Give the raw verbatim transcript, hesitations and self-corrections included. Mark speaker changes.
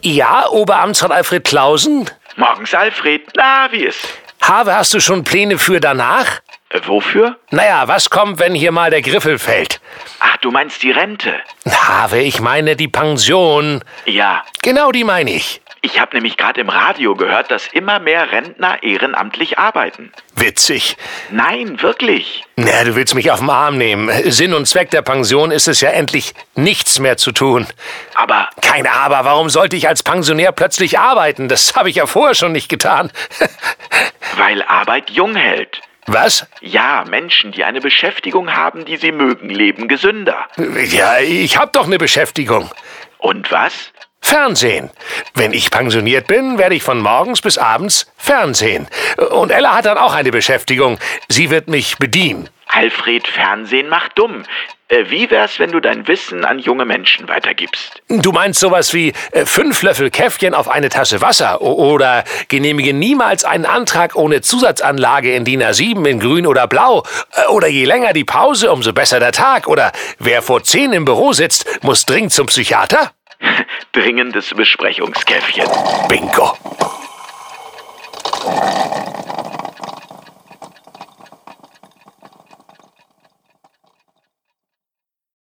Speaker 1: Ja, Oberamtsrat Alfred Clausen?
Speaker 2: Morgens, Alfred. Na, wie ist?
Speaker 1: Have, hast du schon Pläne für danach?
Speaker 2: Äh, wofür?
Speaker 1: Naja, was kommt, wenn hier mal der Griffel fällt?
Speaker 2: Ach, du meinst die Rente?
Speaker 1: Have, ich meine die Pension.
Speaker 2: Ja.
Speaker 1: Genau die meine ich.
Speaker 2: Ich habe nämlich gerade im Radio gehört, dass immer mehr Rentner ehrenamtlich arbeiten.
Speaker 1: Witzig.
Speaker 2: Nein, wirklich.
Speaker 1: Na, du willst mich auf den Arm nehmen. Sinn und Zweck der Pension ist es ja endlich, nichts mehr zu tun.
Speaker 2: Aber...
Speaker 1: Kein Aber, warum sollte ich als Pensionär plötzlich arbeiten? Das habe ich ja vorher schon nicht getan.
Speaker 2: Weil Arbeit jung hält.
Speaker 1: Was?
Speaker 2: Ja, Menschen, die eine Beschäftigung haben, die sie mögen, leben gesünder.
Speaker 1: Ja, ich habe doch eine Beschäftigung.
Speaker 2: Und was?
Speaker 1: Fernsehen. Wenn ich pensioniert bin, werde ich von morgens bis abends Fernsehen. Und Ella hat dann auch eine Beschäftigung. Sie wird mich bedienen.
Speaker 2: Alfred, Fernsehen macht dumm. Äh, wie wär's, wenn du dein Wissen an junge Menschen weitergibst?
Speaker 1: Du meinst sowas wie äh, fünf Löffel Käffchen auf eine Tasse Wasser oder genehmige niemals einen Antrag ohne Zusatzanlage in D I N A sieben in grün oder blau äh, oder je länger die Pause, umso besser der Tag oder wer vor zehn im Büro sitzt, muss dringend zum Psychiater?
Speaker 2: Dringendes Besprechungskäffchen.
Speaker 1: Bingo.